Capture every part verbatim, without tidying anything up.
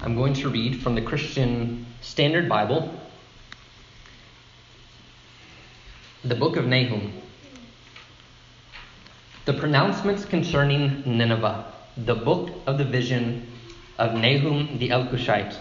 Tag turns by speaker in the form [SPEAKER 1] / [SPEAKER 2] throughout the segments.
[SPEAKER 1] I'm going to read from the Christian Standard Bible, the book of Nahum. The pronouncements concerning Nineveh, the book of the vision of Nahum the Elkoshite.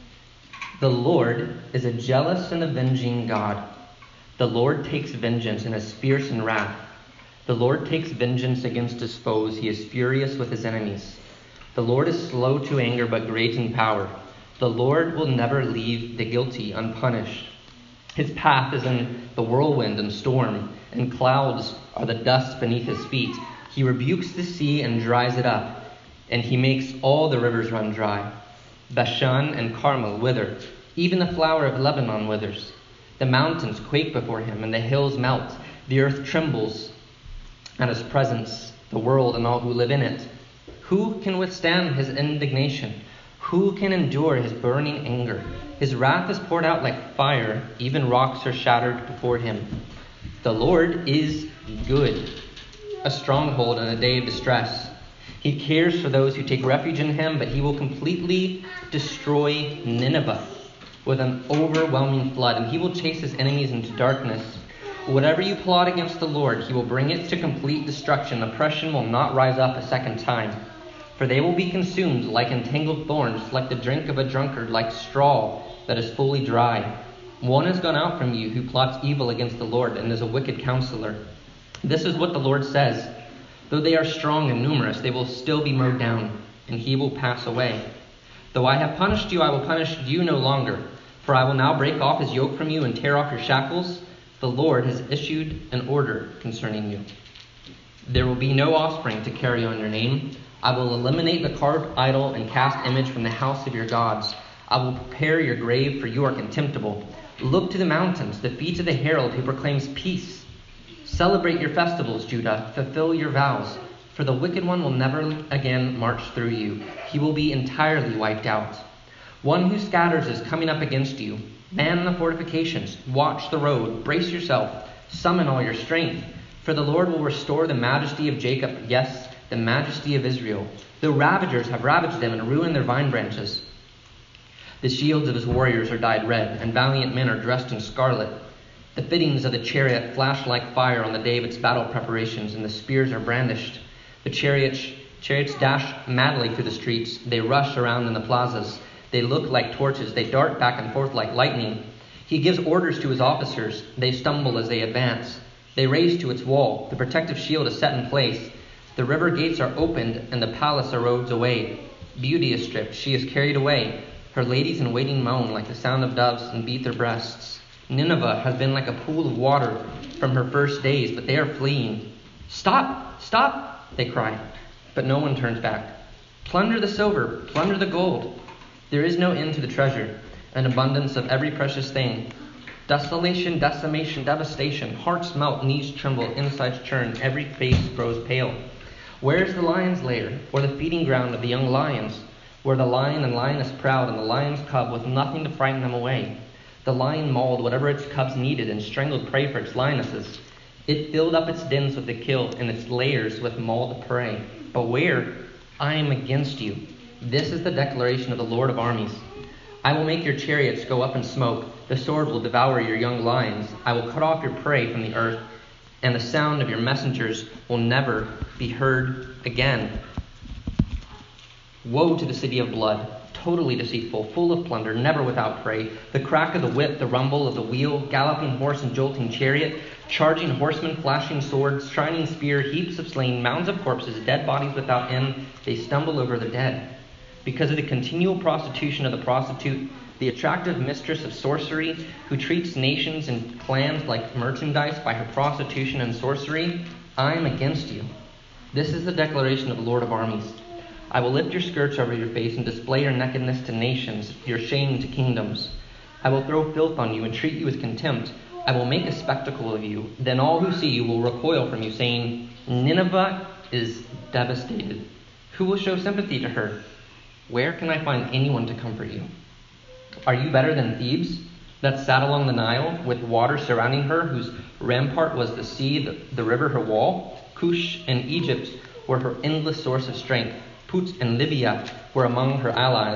[SPEAKER 1] The Lord is a jealous and avenging God. The Lord takes vengeance and is fierce in wrath. The Lord takes vengeance against his foes. He is furious with his enemies. The Lord is slow to anger, but great in power. The Lord will never leave the guilty unpunished. His path is in the whirlwind and storm, and clouds are the dust beneath his feet. He rebukes the sea and dries it up, and he makes all the rivers run dry. Bashan and Carmel wither, even the flower of Lebanon withers. The mountains quake before him, and the hills melt. The earth trembles at his presence, the world and all who live in it. Who can withstand his indignation? Who can endure his burning anger? His wrath is poured out like fire. Even rocks are shattered before him. The Lord is good, a stronghold in a day of distress. He cares for those who take refuge in him, but he will completely destroy Nineveh with an overwhelming flood, and he will chase his enemies into darkness. Whatever you plot against the Lord, he will bring it to complete destruction. Oppression will not rise up a second time. For they will be consumed like entangled thorns, like the drink of a drunkard, like straw that is fully dry. One has gone out from you who plots evil against the Lord and is a wicked counselor. This is what the Lord says. Though they are strong and numerous, they will still be mowed down, and he will pass away. Though I have punished you, I will punish you no longer. For I will now break off his yoke from you and tear off your shackles. The Lord has issued an order concerning you. There will be no offspring to carry on your name. I will eliminate the carved idol and cast image from the house of your gods. I will prepare your grave, for you are contemptible. Look to the mountains, the feet of the herald who proclaims peace. Celebrate your festivals, Judah. Fulfill your vows. For the wicked one will never again march through you. He will be entirely wiped out. One who scatters is coming up against you. Man the fortifications. Watch the road. Brace yourself. Summon all your strength. For the Lord will restore the majesty of Jacob, yes, the majesty of Israel. The ravagers have ravaged them and ruined their vine branches. The shields of his warriors are dyed red, and valiant men are dressed in scarlet. The fittings of the chariot flash like fire on the day of its battle preparations, and the spears are brandished. The chariots, chariots dash madly through the streets. They rush around in the plazas. They look like torches. They dart back and forth like lightning. He gives orders to his officers. They stumble as they advance. They race to its wall. The protective shield is set in place. The river gates are opened, and the palace erodes away. Beauty is stripped. She is carried away. Her ladies in waiting moan like the sound of doves and beat their breasts. Nineveh has been like a pool of water from her first days, but they are fleeing. Stop! Stop! They cry, but no one turns back. Plunder the silver, plunder the gold. There is no end to the treasure, an abundance of every precious thing. Desolation, decimation, devastation. Hearts melt, knees tremble, insides churn, every face grows pale. Where is the lion's lair, or the feeding ground of the young lions, where the lion and lioness proud, and the lion's cub with nothing to frighten them away? The lion mauled whatever its cubs needed and strangled prey for its lionesses. It filled up its dens with the kill and its lairs with mauled prey. Beware, I am against you. This is the declaration of the Lord of armies. I will make your chariots go up in smoke. The sword will devour your young lions. I will cut off your prey from the earth, and the sound of your messengers will never be heard again. Woe to the city of blood, totally deceitful, full of plunder, never without prey. The crack of the whip, the rumble of the wheel, galloping horse and jolting chariot, charging horsemen, flashing swords, shining spear, heaps of slain, mounds of corpses, dead bodies without end. They stumble over the dead. Because of the continual prostitution of the prostitute, the attractive mistress of sorcery, who treats nations and clans like merchandise by her prostitution and sorcery, I am against you. This is the declaration of the Lord of armies. I will lift your skirts over your face and display your nakedness to nations, your shame to kingdoms. I will throw filth on you and treat you with contempt. I will make a spectacle of you. Then all who see you will recoil from you, saying, Nineveh is devastated. Who will show sympathy to her? Where can I find anyone to comfort you? Are you better than Thebes, that sat along the Nile, with water surrounding her, whose rampart was the sea, the, the river her wall? Cush and Egypt were her endless source of strength. Put and Libya were among her allies.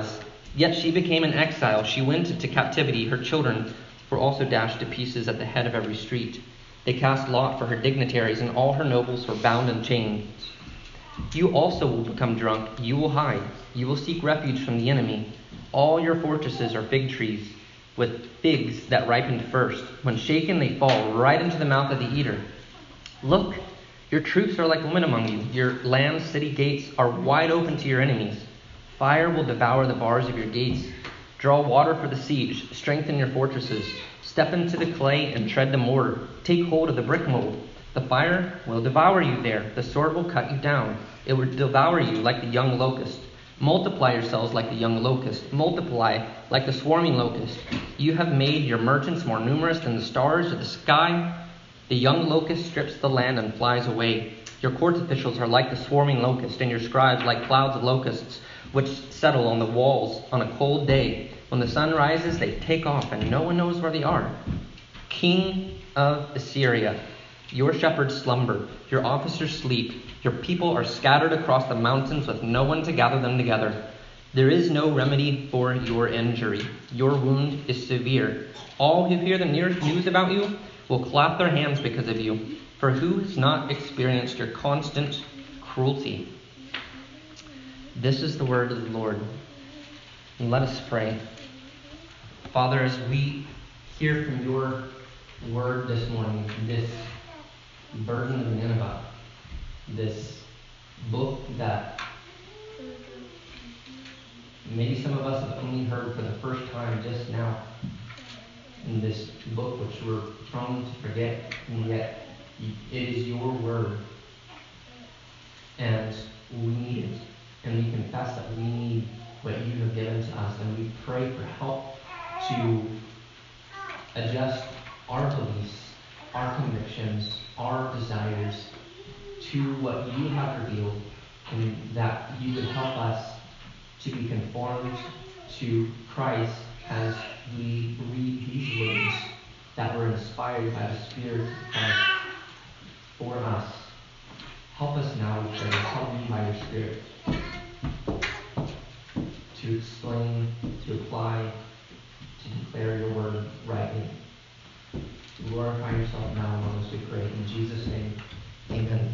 [SPEAKER 1] Yet she became an exile. She went into captivity. Her children were also dashed to pieces at the head of every street. They cast lot for her dignitaries, and all her nobles were bound in chains. You also will become drunk. You will hide. You will seek refuge from the enemy. All your fortresses are fig trees, with figs that ripened first. When shaken, they fall right into the mouth of the eater. Look, your troops are like women among you. Your land's city gates are wide open to your enemies. Fire will devour the bars of your gates. Draw water for the siege. Strengthen your fortresses. Step into the clay and tread the mortar. Take hold of the brick mold. The fire will devour you there. The sword will cut you down. It will devour you like the young locust. Multiply yourselves like the young locust. Multiply like the swarming locust. You have made your merchants more numerous than the stars of the sky. The young locust strips the land and flies away. Your court officials are like the swarming locust, and your scribes like clouds of locusts, which settle on the walls on a cold day. When the sun rises, they take off, and no one knows where they are. King of Assyria, your shepherds slumber, your officers sleep, your people are scattered across the mountains with no one to gather them together. There is no remedy for your injury. Your wound is severe. All who hear the news about you will clap their hands because of you. For who has not experienced your constant cruelty? This is the word of the Lord. And let us pray. Father, as we hear from your word this morning, this burden of Nineveh, this book that maybe some of us have only heard for the first time just now, in this book which we're prone to forget, and yet it is your word, and we need it, and we confess that we need what you have given to us, and we pray for help to adjust our beliefs, our convictions, our desires to what you have revealed, and that you would help us to be conformed to Christ as we read these words that were inspired by the Spirit of Christ for us. Help us now, we pray, help me by your Spirit to explain, to apply, to declare your word rightly. Glorify yourself now among us, we pray. In Jesus' name, amen.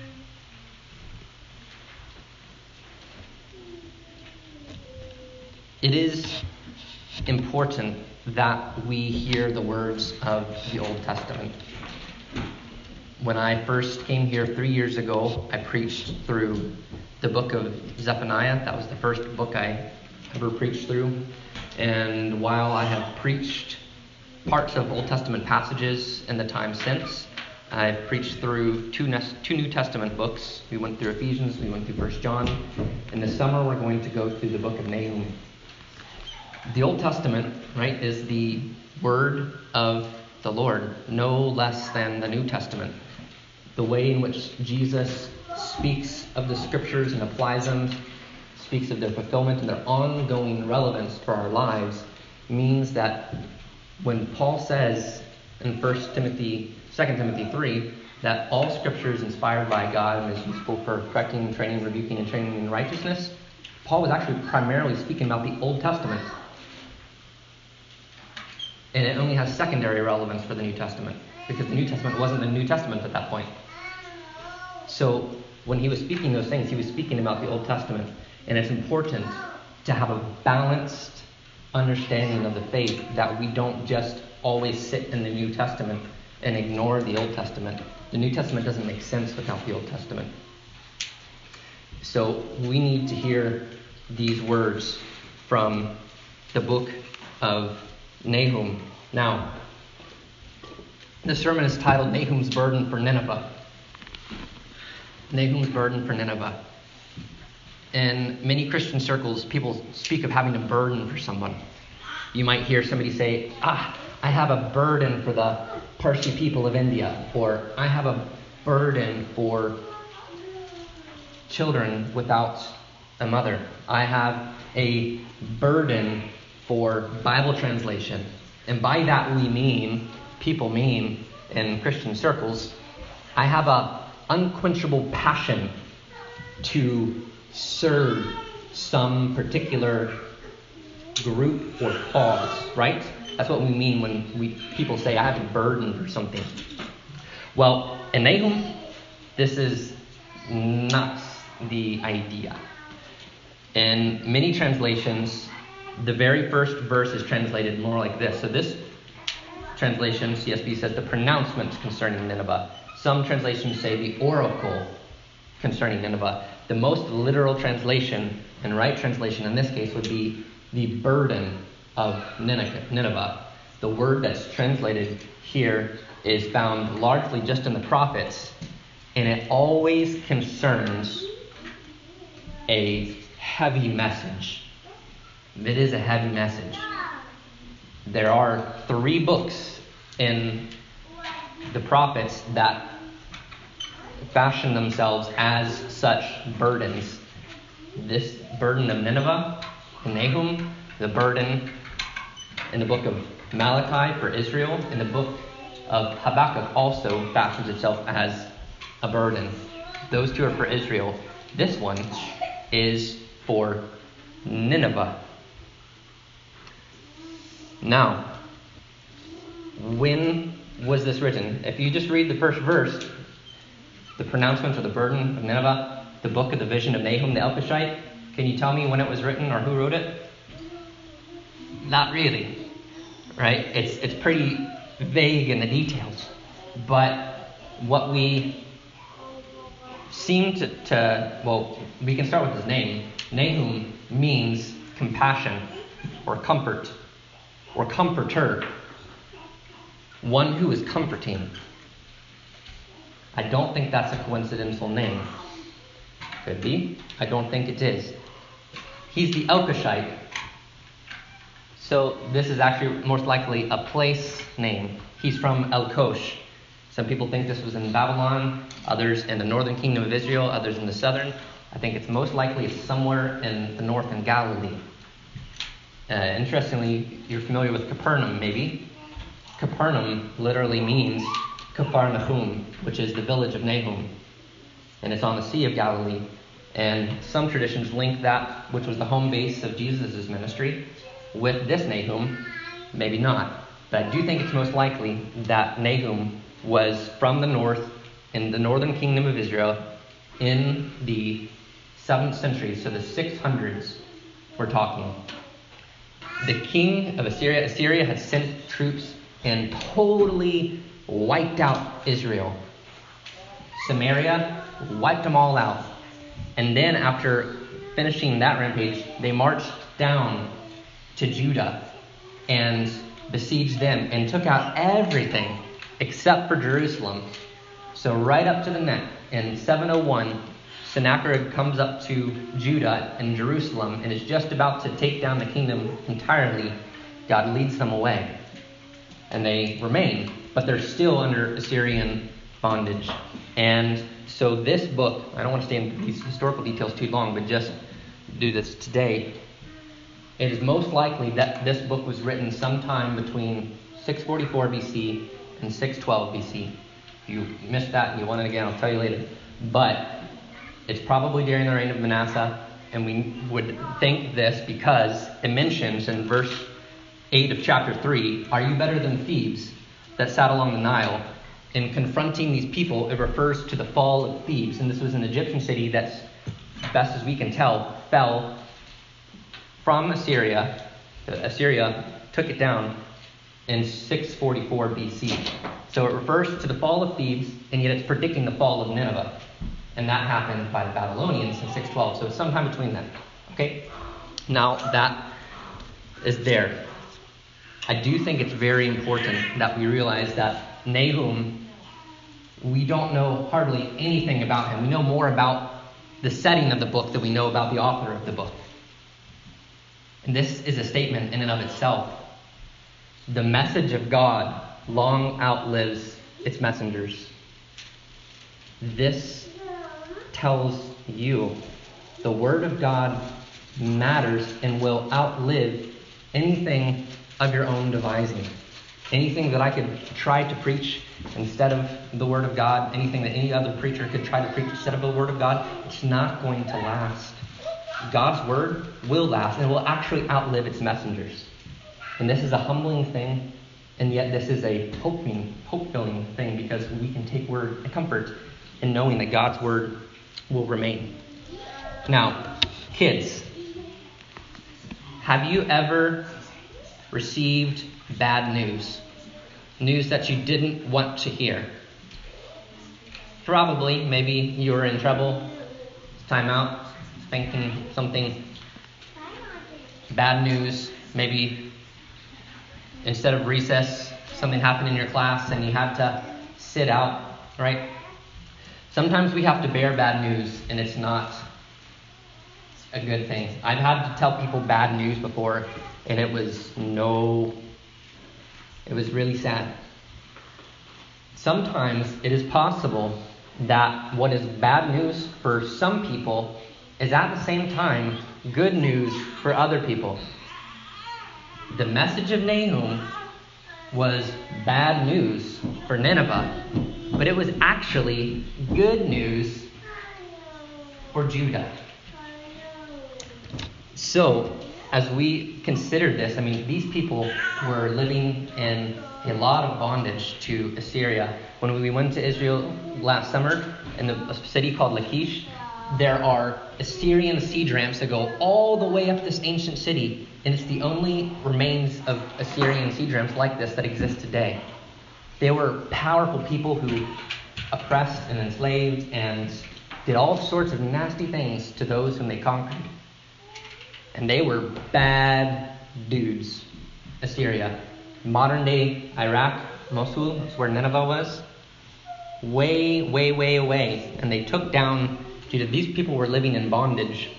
[SPEAKER 1] It is important that we hear the words of the Old Testament. When I first came here three years ago, I preached through the book of Zephaniah. That was the first book I ever preached through. And while I have preached parts of Old Testament passages in the time since, I've preached through two, ne- two New Testament books. We went through Ephesians, we went through First John. In the summer, we're going to go through the book of Nahum. The Old Testament, right, is the word of the Lord, no less than the New Testament. The way in which Jesus speaks of the scriptures and applies them, speaks of their fulfillment and their ongoing relevance for our lives, means that when Paul says in First Timothy, Second Timothy three, that all scripture is inspired by God and is useful for correcting, training, rebuking, and training in righteousness, Paul was actually primarily speaking about the Old Testament. And it only has secondary relevance for the New Testament, because the New Testament wasn't the New Testament at that point. So when he was speaking those things, he was speaking about the Old Testament. And it's important to have a balanced understanding of the faith, that we don't just always sit in the New Testament and ignore the Old Testament. The New Testament doesn't make sense without the Old Testament. So we need to hear these words from the book of Nahum. Now, the sermon is titled Nahum's Burden for Nineveh. Nahum's Burden for Nineveh. In many Christian circles, people speak of having a burden for someone. You might hear somebody say, ah, I have a burden for the Parsi people of India, or I have a burden for children without a mother. I have a burden for Bible translation. And by that we mean, people mean in Christian circles, I have a unquenchable passion to serve some particular group or cause, right? That's what we mean when we people say, I have a burden for something. Well, in Nahum, this is not the idea. In many translations, the very first verse is translated more like this. So this translation, C S B, says the pronouncement concerning Nineveh. Some translations say the oracle concerning Nineveh. The most literal translation and right translation in this case would be the burden of Nineveh. The word that's translated here is found largely just in the prophets, and it always concerns a heavy message. It is a heavy message. There are three books in the prophets that fashion themselves as such burdens. This burden of Nineveh in Nahum, the burden in the book of Malachi for Israel, and the book of Habakkuk also fashions itself as a burden. Those two are for Israel. This one is for Nineveh. Now, when was this written? If you just read the first verse, the pronouncement or the burden of Nineveh, the book of the vision of Nahum the Elkoshite, can you tell me when it was written or who wrote it? Not really, right? It's it's pretty vague in the details. But what we seem to, to well, we can start with his name. Nahum means compassion or comfort or comforter. One who is comforting. I don't think that's a coincidental name. Could be. I don't think it is. He's the Elkoshite. So this is actually most likely a place name. He's from Elkosh. Some people think this was in Babylon, others in the northern kingdom of Israel, others in the southern. I think it's most likely somewhere in the north in Galilee. Uh, interestingly, you're familiar with Capernaum, maybe. Capernaum literally means Kafar Nahum, which is the village of Nahum. And it's on the Sea of Galilee. And some traditions link that, which was the home base of Jesus' ministry, with this Nahum. Maybe not. But I do think it's most likely that Nahum was from the north, in the northern kingdom of Israel, in the seventh century, so the six hundreds we're talking. The king of Assyria, Assyria had sent troops and totally wiped out Israel. Samaria wiped them all out. And then after finishing that rampage, they marched down to Judah and besieged them and took out everything except for Jerusalem. So right up to the neck in seven oh one, Sennacherib comes up to Judah and Jerusalem and is just about to take down the kingdom entirely. God leads them away. And they remain, but they're still under Assyrian bondage. And so this book, I don't want to stay in these historical details too long, but just do this today. It is most likely that this book was written sometime between six forty-four B C and six twelve B C. If you missed that and you want it again, I'll tell you later. But it's probably during the reign of Manasseh, and we would think this because it mentions in verse eight of chapter three, are you better than Thebes that sat along the Nile? In confronting these people, it refers to the fall of Thebes. And this was an Egyptian city that's, best as we can tell, fell from Assyria. Assyria took it down in six forty-four B C. So it refers to the fall of Thebes, and yet it's predicting the fall of Nineveh. And that happened by the Babylonians in six twelve. So it's sometime between them. Okay? Now that is there. I do think it's very important that we realize that Nahum, we don't know hardly anything about him. We know more about the setting of the book than we know about the author of the book. And this is a statement in and of itself. The message of God long outlives its messengers. This tells you the word of God matters and will outlive anything of your own devising. Anything that I could try to preach instead of the word of God, anything that any other preacher could try to preach instead of the word of God, it's not going to last. God's word will last and will actually outlive its messengers. And this is a humbling thing, and yet this is a hoping, hope-filling thing, because we can take word and comfort in knowing that God's word will remain. Now, kids, have you ever received bad news? News that you didn't want to hear? Probably. Maybe you were in trouble. Time out. Thinking something. Bad news. Maybe instead of recess, something happened in your class and you had to sit out, right? Sometimes we have to bear bad news, and it's not a good thing. I've had to tell people bad news before, and it was no, it was really sad. Sometimes it is possible that what is bad news for some people is at the same time good news for other people. The message of Nahum was bad news for Nineveh, but it was actually good news for Judah. So, as we consider this, I mean, these people were living in a lot of bondage to Assyria. When we went to Israel last summer, in a city called Lachish, there are Assyrian siege ramps that go all the way up this ancient city, and it's the only remains of Assyrian siege ramps like this that exist today. They were powerful people who oppressed and enslaved and did all sorts of nasty things to those whom they conquered. And they were bad dudes. Assyria. Modern day Iraq, Mosul, is where Nineveh was. Way, way, way away. And they took down Judah. These people were living in bondage.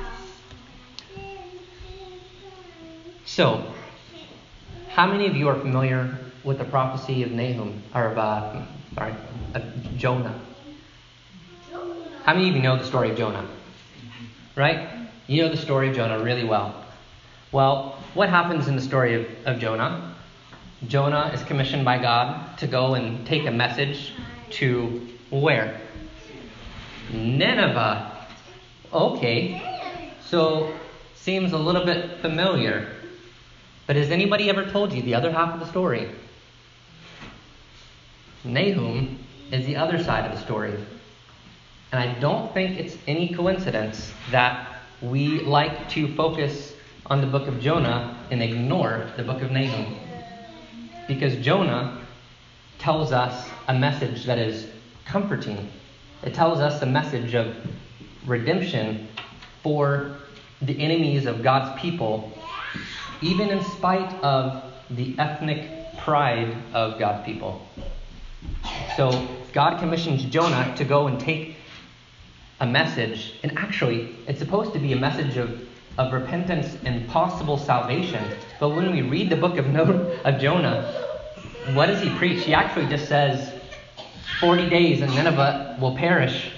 [SPEAKER 1] So, how many of you are familiar with the prophecy of Nahum, or of, uh, sorry, of Jonah? How many of you know the story of Jonah? Right? You know the story of Jonah really well. Well, what happens in the story of, of Jonah? Jonah is commissioned by God to go and take a message to where? Nineveh. Okay. So, seems a little bit familiar. But has anybody ever told you the other half of the story? Nahum is the other side of the story. And I don't think it's any coincidence that we like to focus on the book of Jonah and ignore the book of Nahum. Because Jonah tells us a message that is comforting. It tells us a message of redemption for the enemies of God's people, even in spite of the ethnic pride of God's people. So God commissions Jonah to go and take a message, and actually it's supposed to be a message of, of repentance and possible salvation. But when we read the book of, no- of Jonah, what does he preach? He actually just says forty days and Nineveh will perish.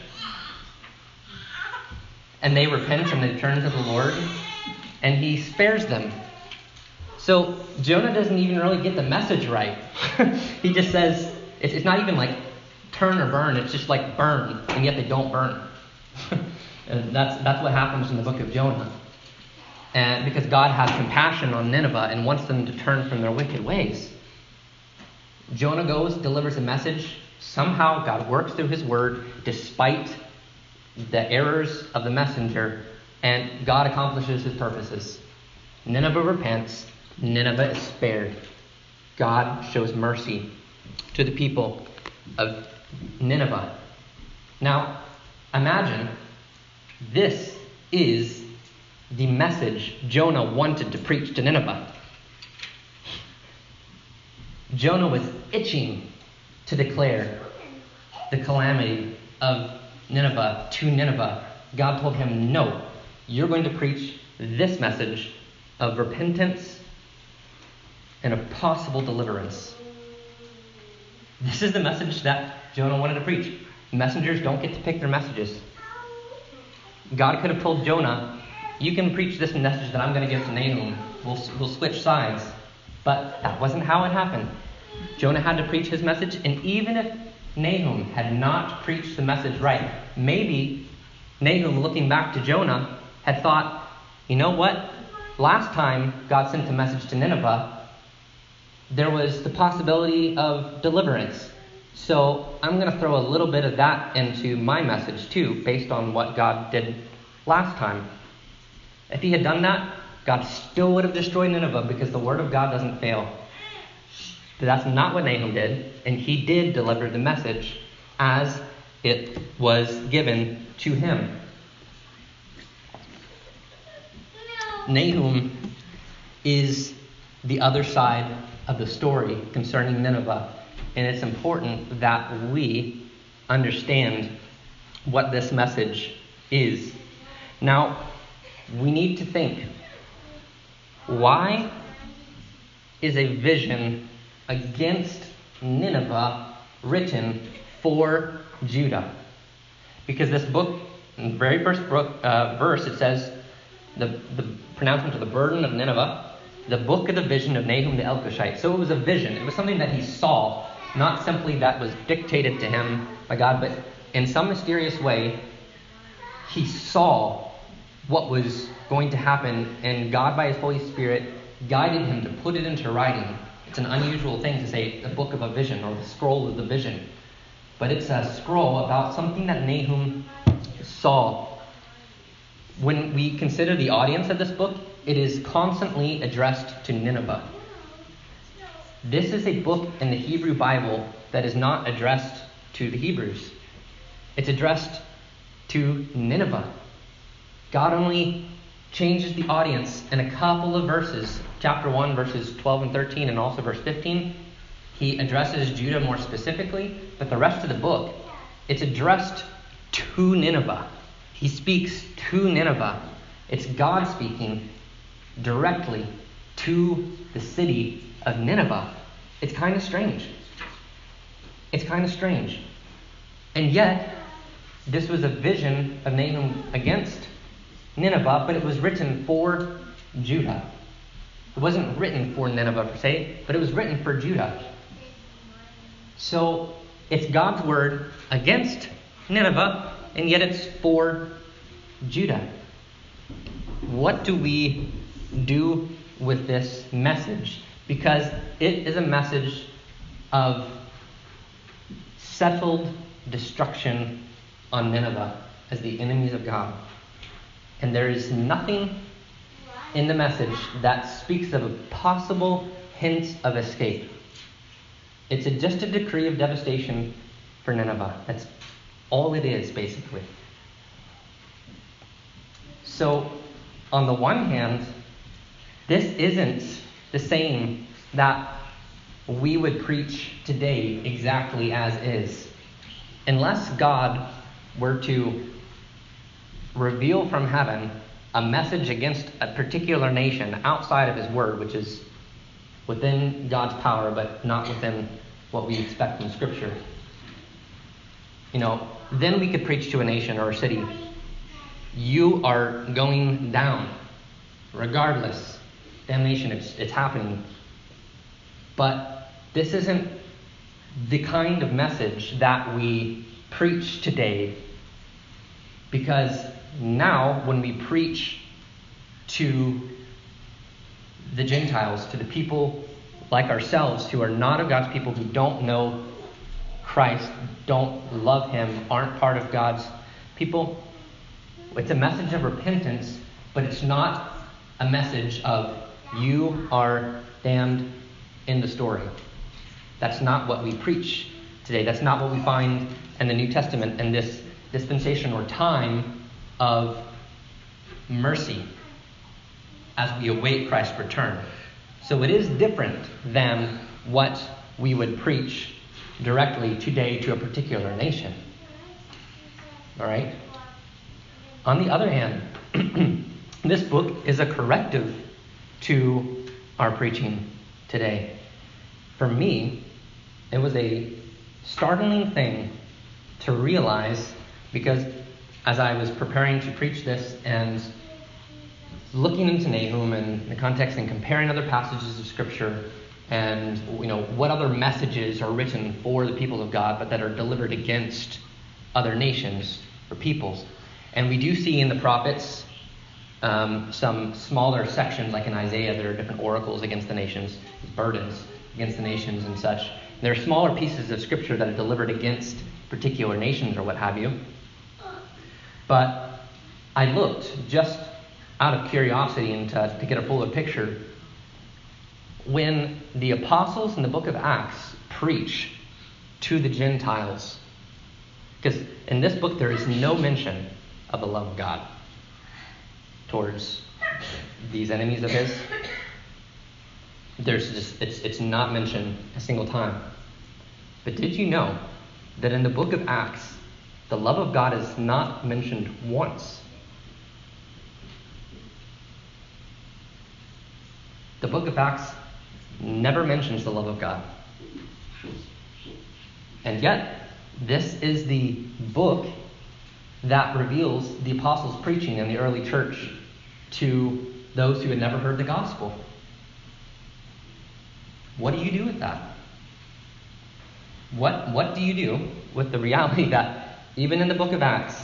[SPEAKER 1] And they repent and they turn to the Lord, and he spares them. So Jonah doesn't even really get the message right. He just says, it's, it's not even like turn or burn, it's just like burn, and yet they don't burn. And that's that's what happens in the book of Jonah. And because God has compassion on Nineveh and wants them to turn from their wicked ways. Jonah goes, delivers a message. Somehow God works through his word despite the errors of the messenger, and God accomplishes his purposes. Nineveh repents. Nineveh is spared. God shows mercy to the people of Nineveh. Now, imagine this is the message Jonah wanted to preach to Nineveh. Jonah was itching to declare the calamity of Nineveh to Nineveh. God told him, no, you're going to preach this message of repentance and of possible deliverance. This is the message that Jonah wanted to preach. Messengers don't get to pick their messages. God could have told Jonah, you can preach this message that I'm going to give to Nahum. We'll, we'll switch sides. But that wasn't how it happened. Jonah had to preach his message, and even if Nahum had not preached the message right, maybe Nahum, looking back to Jonah, had thought, you know what? Last time God sent a message to Nineveh, there was the possibility of deliverance. So I'm going to throw a little bit of that into my message too, based on what God did last time. If he had done that, God still would have destroyed Nineveh because the word of God doesn't fail. But that's not what Nahum did, and he did deliver the message as it was given to him. Nahum is the other side of the story concerning Nineveh, and it's important that we understand what this message is. Now, we need to think, why is a vision against Nineveh written for Judah? Because this book, in the very first book, uh, verse, it says, the, the pronouncement of the burden of Nineveh, the book of the vision of Nahum the Elkoshite. So it was a vision. It was something that he saw, not simply that was dictated to him by God, but in some mysterious way, he saw what was going to happen, and God, by his Holy Spirit, guided him to put it into writing. It's an unusual thing to say the book of a vision or the scroll of the vision, but it's a scroll about something that Nahum saw. When we consider the audience of this book, it is constantly addressed to Nineveh. This is a book in the Hebrew Bible that is not addressed to the Hebrews. It's addressed to Nineveh. God only changes the audience in a couple of verses. Chapter one, verses twelve and thirteen, and also verse fifteen. He addresses Judah more specifically, but the rest of the book, it's addressed to Nineveh. He speaks to Nineveh. It's God speaking directly to the city of Nineveh. It's kind of strange. It's kind of strange. And yet, this was a vision of Nahum against Nineveh, but it was written for Judah. It wasn't written for Nineveh per se, but it was written for Judah. So it's God's word against Nineveh, and yet it's for Judah. What do we do with this message? Because it is a message of settled destruction on Nineveh as the enemies of God. And there is nothing in the message that speaks of a possible hint of escape. It's a, just a decree of devastation for Nineveh. That's all it is, basically. So, on the one hand, this isn't the same that we would preach today exactly as is. Unless God were to reveal from heaven a message against a particular nation outside of his word, which is within God's power, but not within what we expect from Scripture. You know, then we could preach to a nation or a city, you are going down, regardless. Damnation, it's, it's happening. But this isn't the kind of message that we preach today, because now when we preach to the Gentiles, to the people like ourselves who are not of God's people, who don't know Christ, don't love him, aren't part of God's people, it's a message of repentance, but it's not a message of you are damned in the story. That's not what we preach today. That's not what we find in the New Testament in this dispensation or time of mercy as we await Christ's return. So it is different than what we would preach directly today to a particular nation. All right? On the other hand, this book is a corrective to our preaching today. For me, it was a startling thing to realize, because as I was preparing to preach this and looking into Nahum and the context and comparing other passages of Scripture and, you know, what other messages are written for the people of God but that are delivered against other nations or peoples. And we do see in the prophets um, some smaller sections, like in Isaiah, there are different oracles against the nations, burdens against the nations and such. There are smaller pieces of scripture that are delivered against particular nations or what have you. But I looked just out of curiosity and to, to get a fuller picture. When the apostles in the book of Acts preach to the Gentiles, because in this book there is no mention of the love of God towards these enemies of his. There's just it's it's not mentioned a single time. But did you know that in the book of Acts, the love of God is not mentioned once? The book of Acts never mentions the love of God. And yet, this is the book that reveals the apostles' preaching in the early church to those who had never heard the gospel. What do you do with that? What, what do you do with the reality that even in the book of Acts,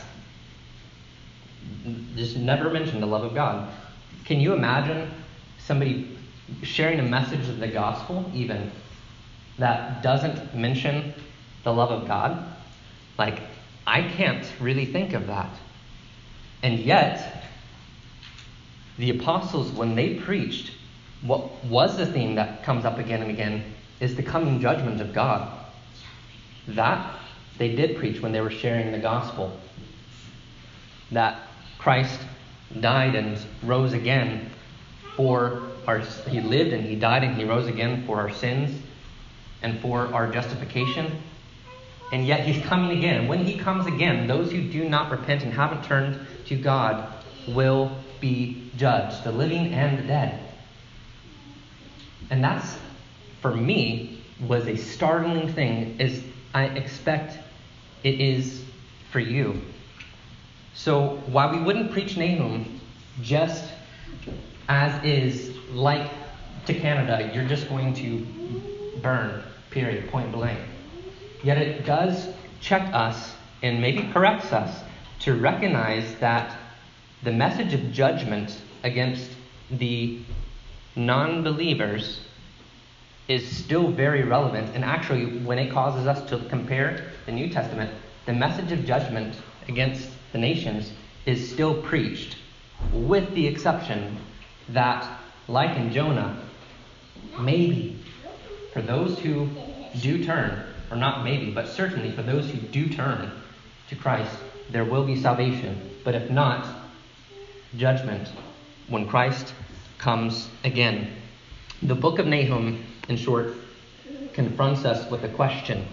[SPEAKER 1] just never mentioned the love of God? Can you imagine somebody sharing a message of the gospel, even, that doesn't mention the love of God? Like, I can't really think of that. And yet, the apostles, when they preached, what was the theme that comes up again and again is the coming judgment of God. That they did preach when they were sharing the gospel. That Christ died and rose again for our, he lived and he died and he rose again for our sins and for our justification. And yet he's coming again. And when he comes again, those who do not repent and haven't turned to God will be judged, the living and the dead. And that's, for me, was a startling thing, as I expect it is for you. So while we wouldn't preach Nahum just as is, like to Canada, you're just going to burn, period, point blank. Yet it does check us and maybe corrects us to recognize that the message of judgment against the non-believers is still very relevant. And actually, when it causes us to compare the New Testament, the message of judgment against the nations is still preached, with the exception that, like in Jonah, maybe for those who do turn, or not maybe, but certainly for those who do turn to Christ, there will be salvation. But if not, judgment when Christ comes again. The book of Nahum, in short, confronts us with a question.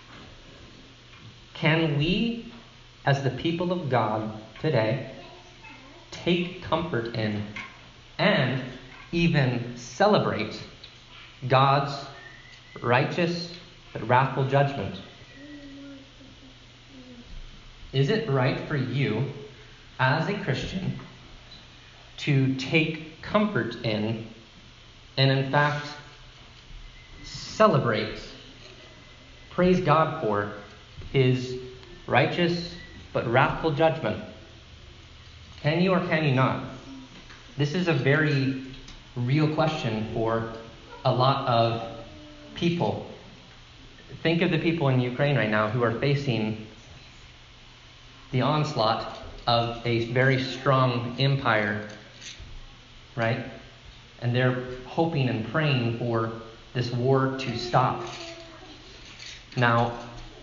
[SPEAKER 1] Can we, as the people of God today, take comfort in and even celebrate God's righteous but wrathful judgment? Is it right for you, as a Christian, to take comfort in and in fact celebrate, praise God for his righteous but wrathful judgment? Can you or can you not? This is a very real question for a lot of people. Think of the people in Ukraine right now who are facing the onslaught of a very strong empire, right? And they're hoping and praying for this war to stop. Now,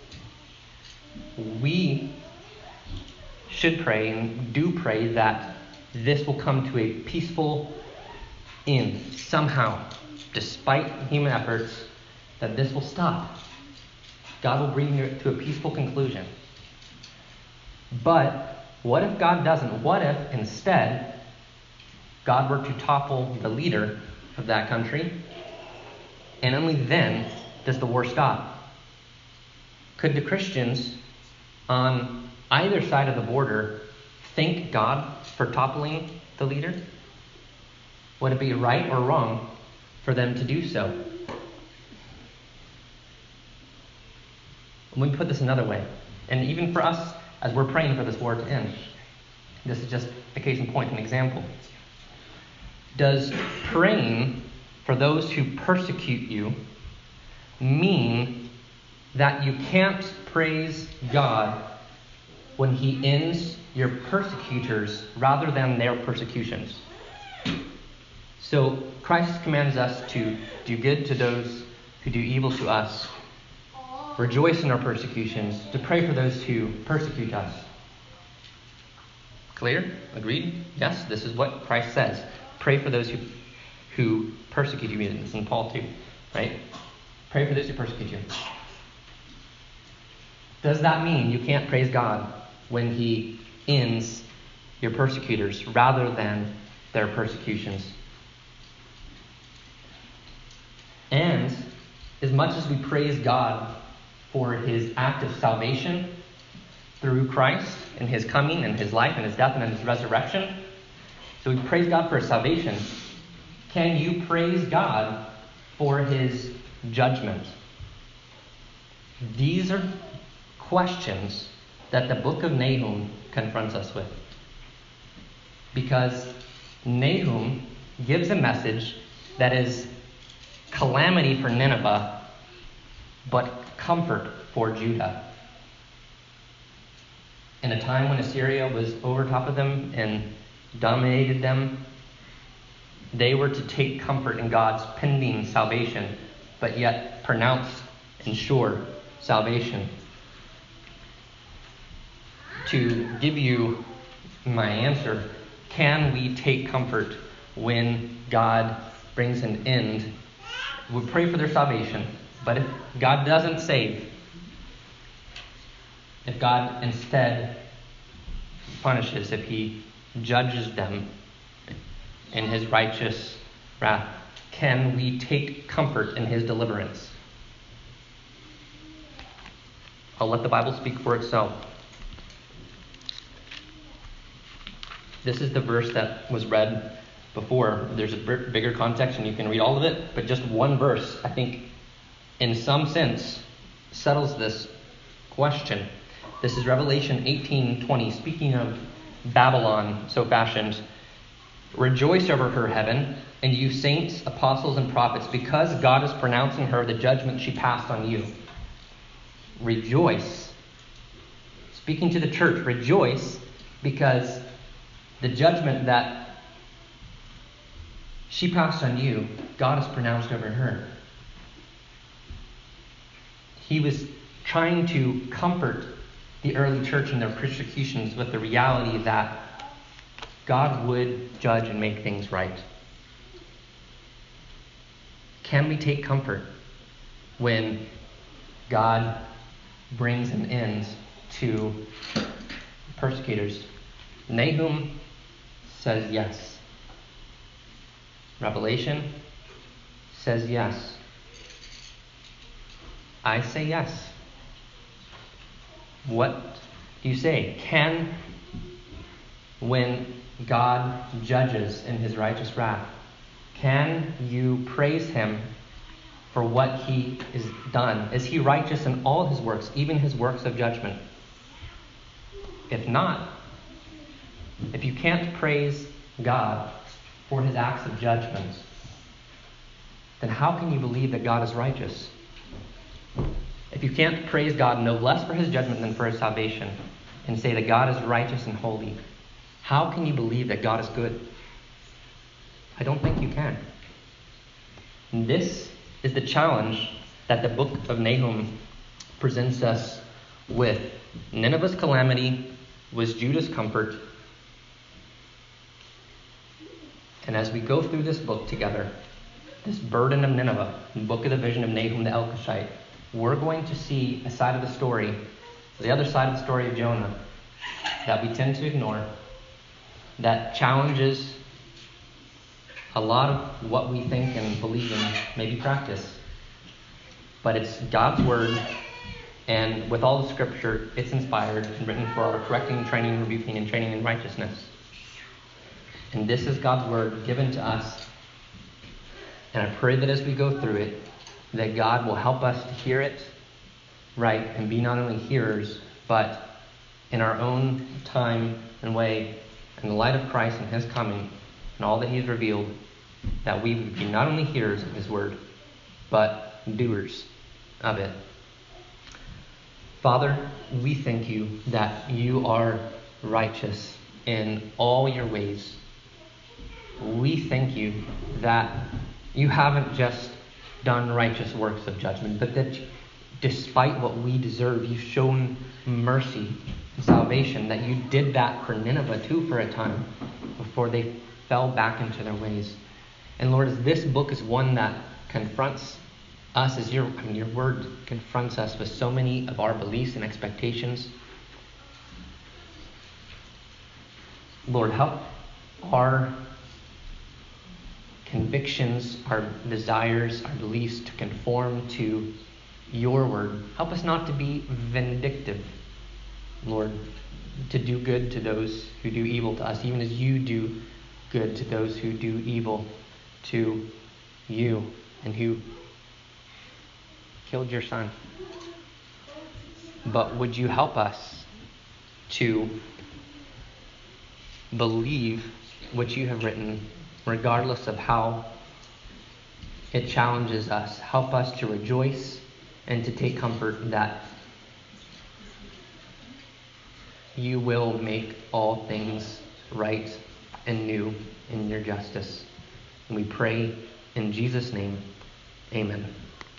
[SPEAKER 1] we should pray and do pray that this will come to a peaceful end somehow, despite human efforts, that this will stop. God will bring it to a peaceful conclusion. But what if God doesn't? What if instead God were to topple the leader of that country, and only then does the war stop? Could the Christians on either side of the border thank God for toppling the leader? Would it be right or wrong for them to do so? Let me put this another way, and even for us as we're praying for this war to end. This is just a case in point, an example. Does praying for those who persecute you mean that you can't praise God when He ends your persecutors rather than their persecutions? So Christ commands us to do good to those who do evil to us, rejoice in our persecutions, to pray for those who persecute us. Clear? Agreed? Yes, this is what Christ says. Pray for those who who persecute you. It's in Paul too, right? Pray for those who persecute you. Does that mean you can't praise God when He ends your persecutors rather than their persecutions? And as much as we praise God for His act of salvation through Christ and His coming and His life and His death and His resurrection, so we praise God for His salvation, can you praise God for His judgment? These are questions that the book of Nahum confronts us with. Because Nahum gives a message that is calamity for Nineveh, but comfort for Judah. In a time when Assyria was over top of them and dominated them, they were to take comfort in God's pending salvation, but yet pronounce and sure salvation. To give you my answer, can we take comfort when God brings an end? We pray for their salvation, but if God doesn't save, if God instead punishes, if He judges them in His righteous wrath, can we take comfort in His deliverance? I'll let the Bible speak for itself. This is the verse that was read before. There's a bigger context and you can read all of it, but just one verse, I think, in some sense, settles this question. This is Revelation eighteen twenty, speaking of Babylon, so fashioned. Rejoice over her, heaven, and you saints, apostles, and prophets, because God is pronouncing her the judgment she passed on you. Rejoice. Speaking to the church, rejoice, because the judgment that she passed on you, God has pronounced over her. He was trying to comfort the early church in their persecutions with the reality that God would judge and make things right. Can we take comfort when God brings an end to persecutors? Nahum says yes. Revelation says yes. I say yes. What do you say? Can, when God judges in His righteous wrath, can you praise Him for what He has done? Is He righteous in all His works, even His works of judgment? If not, if you can't praise God for His acts of judgment, then how can you believe that God is righteous? If you can't praise God no less for His judgment than for His salvation, and say that God is righteous and holy, how can you believe that God is good? I don't think you can. And this is the challenge that the book of Nahum presents us with. Nineveh's calamity was Judah's comfort. And as we go through this book together, this burden of Nineveh, the book of the vision of Nahum the Elkoshite, we're going to see a side of the story, the other side of the story of Jonah, that we tend to ignore, that challenges a lot of what we think and believe and maybe practice. But it's God's word, and with all the scripture, it's inspired and written for our correcting, training, rebuking, and training in righteousness. And this is God's word given to us. And I pray that as we go through it, that God will help us to hear it right and be not only hearers, but in our own time and way, in the light of Christ and his coming and all that he's revealed, that we would be not only hearers of his word, but doers of it. Father, we thank you that you are righteous in all your ways. We thank you that you haven't just done righteous works of judgment, but that despite what we deserve, you've shown mercy and salvation, that you did that for Nineveh too for a time before they fell back into their ways. And Lord, as this book is one that confronts us, as your, I mean, your word confronts us with so many of our beliefs and expectations, Lord, help our convictions, our desires, our beliefs to conform to your word. Help us not to be vindictive, Lord, to do good to those who do evil to us, even as you do good to those who do evil to you and who killed your son. But would you help us to believe what you have written, regardless of how it challenges us. Help us to rejoice and to take comfort that you will make all things right and new in your justice. And we pray in Jesus' name, amen.